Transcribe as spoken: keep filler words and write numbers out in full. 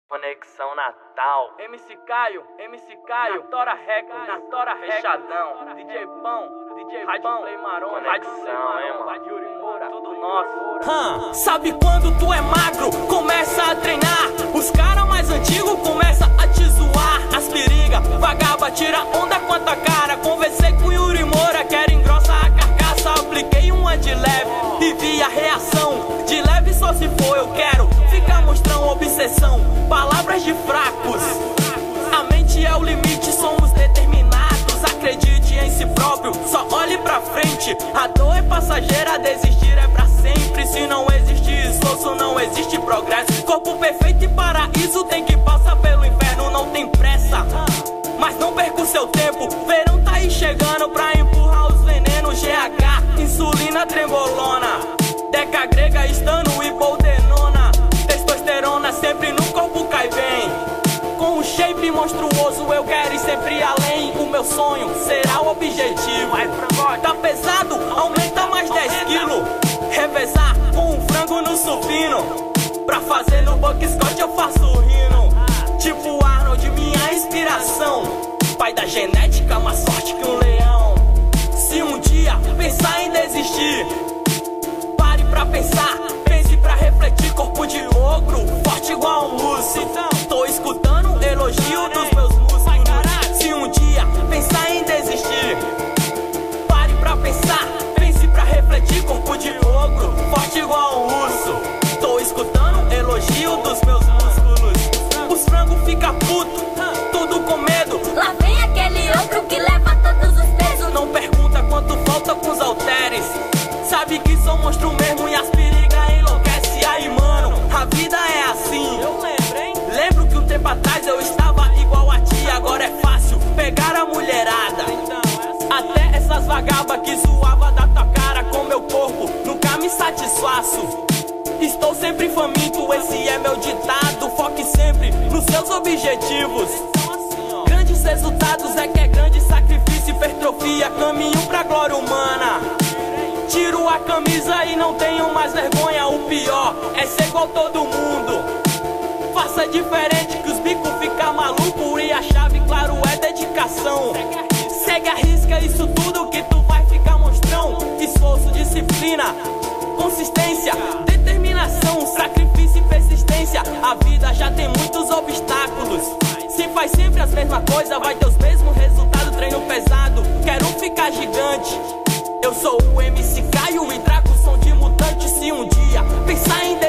Conexão Natal, M C Caio, M C Caio, Natora Records, Natora Fechadão, D J Pão, D J Rádio Pão, Play Marona, Rádio Play Marona, Rádio Yuri Moura, tudo nosso. Hum, sabe quando tu é magro, começa a treinar, os caras mais antigos começam a te zoar. As periga, vagaba, tira onda com a tua cara. Conversei com o Yuri Moura, quero engrossar a carcaça. Apliquei uma de leve e vi a reação. De leve só se for, eu quero ficar mostrando obsessão. Palavras de fracos, a mente é o limite, somos determinados. Acredite em si próprio, só olhe pra frente. A dor é passageira, desistir é pra sempre. Se não existe esforço, não existe progresso. Corpo perfeito e paraíso tem que passar pelo inferno. Não tem pressa, mas não perca o seu tempo. Verão tá aí chegando pra empurrar os venenos. G H, insulina, trembolona, deca grega, estano e boldenona. Testosterona sempre no corpo cai bem. Com um shape monstruoso eu quero ir sempre além. O meu sonho será o objetivo. Tá pesado, aumenta mais dez quilos. Revezar com um frango no supino. Pra fazer no Buckscott eu faço rino. Tipo Arnold, minha inspiração. Pai da genética, mais forte que um leão. Se um dia pensar em desistir, pare pra pensar, pense pra refletir. Corpo de ogro, forte igual um urso. Tô escutando elogio dos meus músculos. Se um dia pensar em desistir, pare pra pensar, pense pra refletir. Corpo de ogro, forte igual um urso. Tô escutando elogio dos meus músculos. Os frangos fica puto, tudo com medo. Lá vem aquele outro que leva todos os pesos. Não pergunta quanto falta com os halteres. Sabe que sou monstro mesmo e as periga enlouquece. Aí mano, a vida é assim. Eu lembro, hein? Lembro que um tempo atrás eu estava igual a ti. Agora é fácil pegar a mulherada. Até essas vagabas que zoava da tua cara com meu corpo nunca me satisfaço. Estou sempre faminto, esse é meu ditado. Foque sempre nos seus objetivos. Grandes resultados é que é grande sacrifício. Hipertrofia, caminho pra glória humana. Tiro a camisa e não tenho mais vergonha. O pior é ser igual todo mundo. Faça diferente que os bicos ficam malucos. E a chave, claro, é dedicação. Segue a risca, isso tudo que tu vai ficar monstrão. Esforço, disciplina, consistência, determinação, sacrifício e persistência. A vida já tem muitos obstáculos. Se faz sempre as mesmas coisas, vai ter os mesmos resultados. Treino pesado, quero ficar gigante. Eu sou o M C Caio e trago o som de mutante. Se um dia pensar em